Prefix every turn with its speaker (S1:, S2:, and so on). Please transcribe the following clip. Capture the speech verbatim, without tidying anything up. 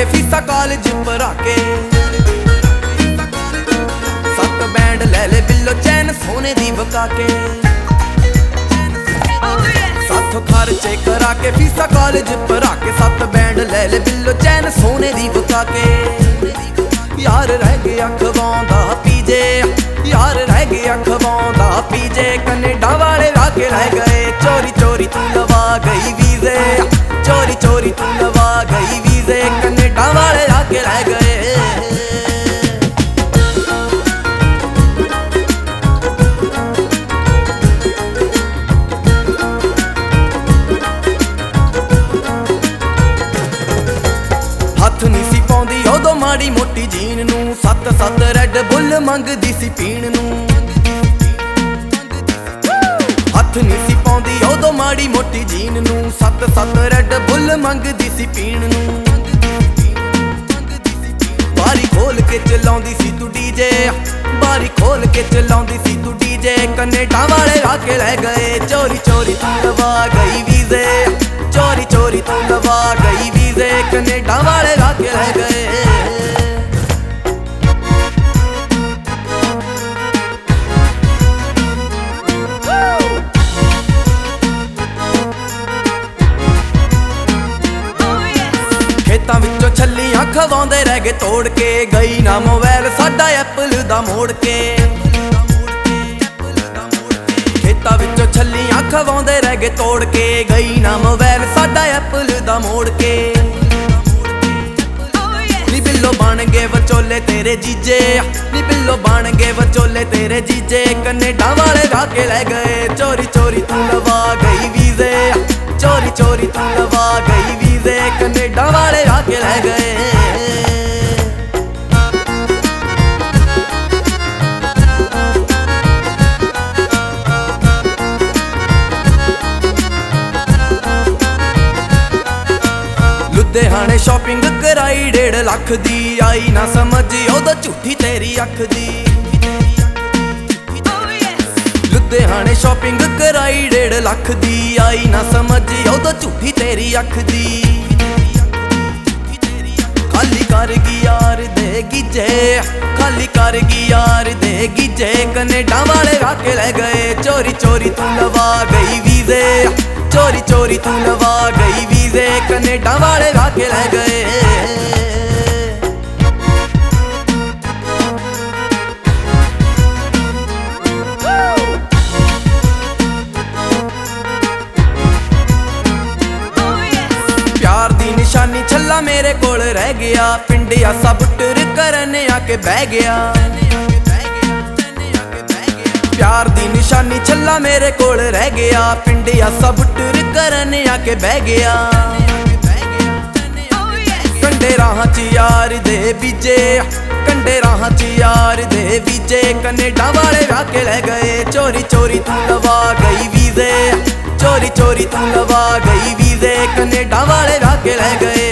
S1: के फीसा कॉलेज भरा के। सत बैंड ले ले बिल्लो चैन सोने दी बका के। साथों खर्चे करा के फीसा कॉलेज भरा के। सत बैंड ले ले बिल्लो चैन सोने दी बका के। यार रह गया खवांदा पीजे, यार रह गया खवांदा पीजे। कनेडा वाले लाके रह गए चोरी चोरी तू लवा गई वीजे। चोरी चोरी तू लवा गई वीजे। कनेडा वाले लाके रह गए। हथ नहीं सी पाउंदी उदों माड़ी मोटी जीन नू। सत सत रैड बुल मंगदी सी पीण नू। हथ नहीं सी पाउंदी उदों माड़ी मोटी जीन नू। सत सत रैड बुल मंगदी सी पीण नू। बारी खोल के चलाउंदी सी तू डीजे। बारी खोल के चलाउंदी सी तू डीजे। कनेडा वाले लाके रह गए चोरी चोरी तू लवा गई वीजे। चोरी चोरी तू लवा गई वीजे। कनेडा वाले लाके रह गए। खेतां विचों छल्लियां खवाउंदे रह गए तोड़ के। गई ना मोबाइल साडा एप्पल दा मोड़ के। खेतां विचों छल्लियां खवाउंदे रह गए तोड़ के। गई ना मोबाइल साडा एप्पल दा मोड़ के। नी बिल्लो बन गए वचोले तेरे जीजे। नी बिल्लो बन गए वचोले तेरे जीजे। कनेडा वाले लाके रह गए चोरी चोरी तू लवा गई वीजे। चोरी चोरी तू लवा गई वीजे। कनेडा वाले लाके रह गए। लुधियाने शॉपिंग कराई डेढ़ लख दी। आई ना समझ उदों झूठी तेरी अख दी। लुधियाने शॉपिंग कराई डेढ़ लख दी। आई ना समझ उदों झूठी तेरी अख दी। खाली कर गई यार दे गीजे। खाली कर गई यार दे गीजे। कनेडा वाले लाके रह गए चोरी चोरी तू लवा गई वीजे। चोरी चोरी तू लवा गई वीजे। कनेडा वाले लाके रह गए। प्यार दी निशानी छल्ला मेरे कोल रह गया। पिंडिया सब टुर करने आके बह गया। प्यार दी निशानी छल्ला मेरे कोल रह गया। पिंडिया सब टुर करने आके बह गया। कंडे राह च यार दे बीजे। कंडे राह च यार दे बीजे। कनेडा वाले लाके रह गए चोरी चोरी तू लवा गई वीजे। चोरी चोरी तू लवा गई वीजे। कनेडा वाले लाके रह गए।